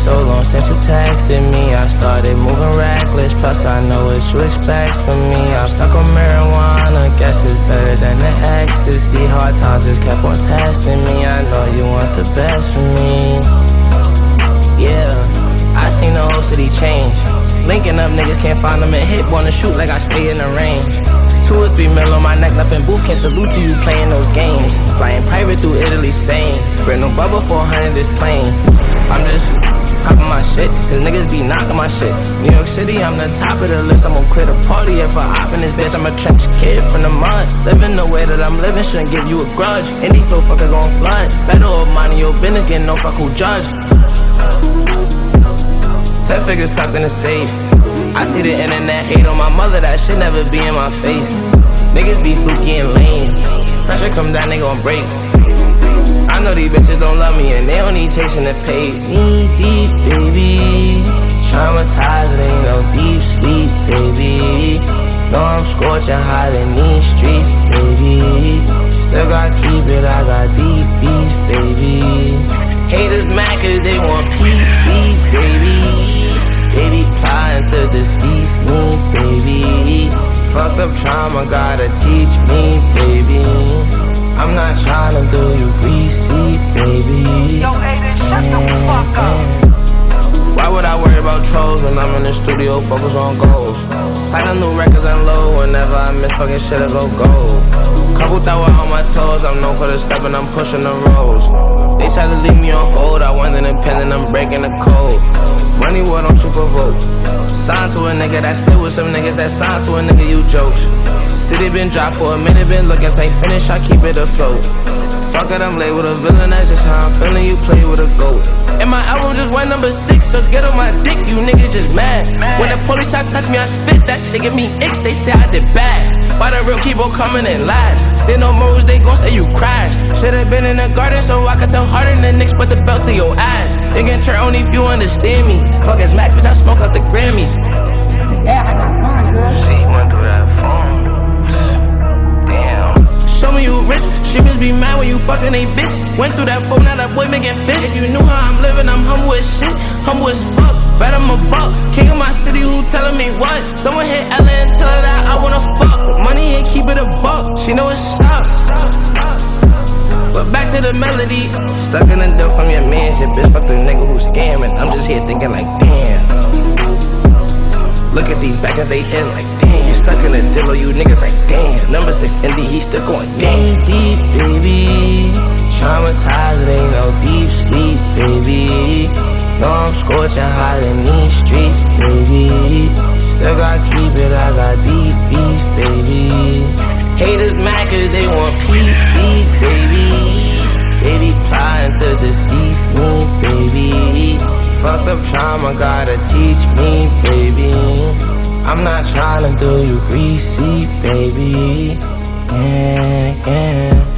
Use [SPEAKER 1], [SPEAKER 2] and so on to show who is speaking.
[SPEAKER 1] so long since you texted me. I started moving reckless, plus I know what you expect from me. I'm stuck on marijuana, guess it's better than the ecstasy. Hard times just kept on testing me. I know you want the best for me. Yeah, I seen the whole city change. Linking up niggas, can't find them and hit. Wanna shoot like I stay in the range. 2 or 3 mil on my neck, nothing booth. Can't salute to you playing those games. Flying private through Italy, Spain. Bring no bubble 400 this plane. I'm just popping my shit, cause niggas be knocking my shit. New York City, I'm the top of the list. I'm gon' quit a party if I hop in this bitch. I'm a trench kid from the mud. Living the way that I'm living shouldn't give you a grudge. Any flow fucker gon' flood. Better off minding your business, getting no fuck who judge. 10 figures tucked in the safe. I see the internet hate on my mother, that shit never be in my face. Niggas be fluky and lame. Pressure come down, they gon' break. I know these bitches don't love me and they only chasing the pay. Knee deep, baby. Traumatized, it ain't no deep sleep, baby. Know I'm scorching hot in these streets, baby. Still gotta keep it, I got deep beef, baby. Haters mad cause they want PC, baby. Baby plotting to decease me, baby. Fucked up trauma, gotta teach me, baby. I'm not tryna do you greasy, baby.
[SPEAKER 2] Yo, Aiden, shut the fuck up.
[SPEAKER 1] Why would I worry about trolls when I'm in the studio, focus on goals? Platinum new records unload, whenever I miss fucking shit, I go gold. Couple thou on my toes, I'm known for the step and I'm pushing the roads. They try to leave me on hold, I went independent, I'm breaking the code. Money, what don't you provoke? Signed to a nigga that split with some niggas that signed to a nigga, you jokes. City been dry for a minute, been looking tight, finish, I keep it afloat. Fuck it, I'm late with a villain, that's just how I'm feeling, you play with a goat. And my album just went number 6, so get on my dick, you niggas just mad. When the police try to touch me, I spit, that shit give me icks, they say I did bad. Why the real keep on coming in last? Still no morals, they gon' say you crashed. Should've been in the garden so I could tell harder than Knicks, put the belt to your ass. They can turn only if you understand me. Fuck as Max, bitch, I smoke out the Grammys. She went through that phone. Damn. Show me you rich, she must be mad when you fucking a bitch. Went through that phone, now that boy making fit. If you knew how I'm living, I'm humble as shit. Humble as fuck, bet I'm a buck. King of my city, who telling me what? Someone hit Ella and tell her that I wanna fuck. Money ain't keep it a buck, she know it's up. But back to the melody. Stuck in the door from your man, shit, bitch, fuck the nigga who's scamming. I'm just here thinking like, damn. Look at these backers, they hit like, damn. Stuck in the dillo, you niggas like, damn. Number 6 Indy, he still going, damn. Deep, baby. Traumatized, it ain't no deep sleep, baby. Know I'm scorching hot in these streets, baby. Still gotta keep it, I got deep beef, baby. Haters mad cause they want PC, baby. Baby plotting to decease me, baby. Fucked up trauma, gotta teach me, baby. I'm not tryna do you greasy, baby. Yeah, yeah.